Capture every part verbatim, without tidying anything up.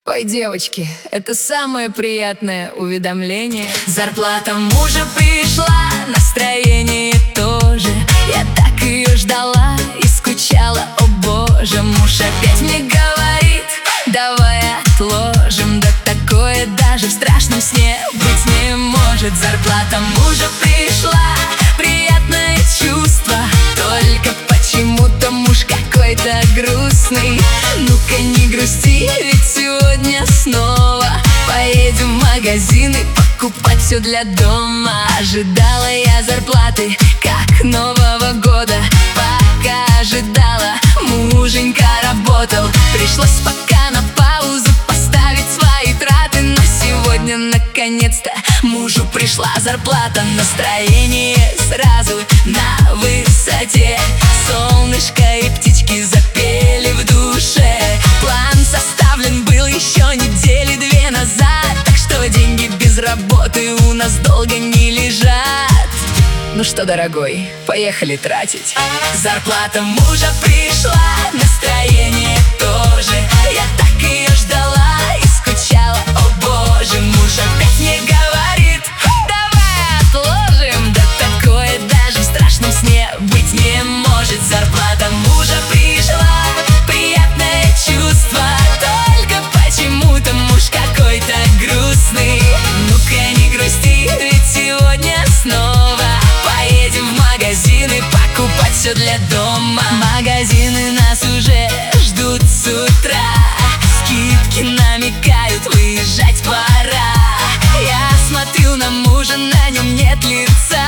Ой, девочки, это самое приятное уведомление. Зарплата мужа пришла, настроение тоже. Я так ее ждала и скучала, о боже. Муж опять мне говорит: давай отложим. Да такое даже в страшном сне быть не может. Зарплата мужа пришла, приятное чувство. Только почему-то муж какой-то грустный. Ну-ка не грусти, ведь сегодня снова поедем в магазины покупать все для дома. Ожидала я зарплаты, как Нового года. Пока ожидала, муженька работал. Пришлось пока на паузу поставить свои траты. Но сегодня наконец-то мужу пришла зарплата. Настроение сразу на высоте. Солнышко и птички запели в душе. План составлен был еще недели две назад, так что деньги без работы у нас долго не лежат. Ну что, дорогой, поехали тратить. Зарплата мужа пришла, настроение тоже. Я так ее ждала и скучала, о боже. Муж опять мне говорит: давай отложим. Да такое даже в страшном сне быть не может. Зарплата мужа пришла, приятное чувство. Только почему-то муж какой-то грустный. Ну-ка не грусти, ведь сегодня снова поедем в магазины покупать все для дома. Магазины нас уже ждут с утра. Скидки намекают, выезжать пора. Я смотрю на мужа, на нем нет лица.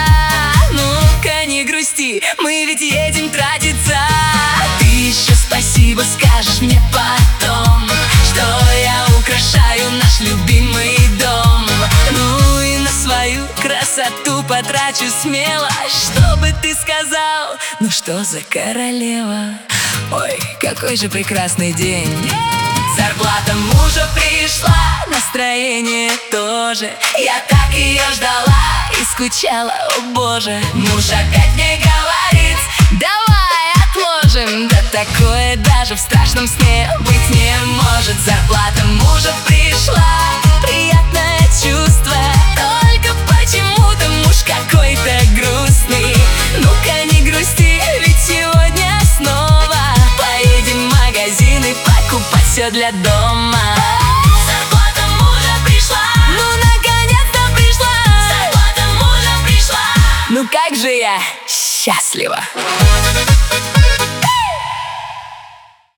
Ну-ка не грусти, мы ведь едем тратиться. Ты еще спасибо скажешь мне потом, что я украшаю наш любимый дом. Ну и на свою красоту потрачу смело. Что бы ты сказал? Ну что за королева? Ой, какой же прекрасный день. Зарплата мужа пришла, настроение тоже. Я так ее ждала и скучала, о боже. Муж опять мне говорит: давай отложим. Да такое даже в страшном сне быть не может. Зарплата мужа пришла, приятное чувство. Только почему-то муж какой-то грустный. Ну-ка не грусти, ведь сегодня снова поедем в магазины покупать все для дома. Зарплата мужа пришла, ну наконец-то пришла. Зарплата мужа пришла, ну как же я счастлива.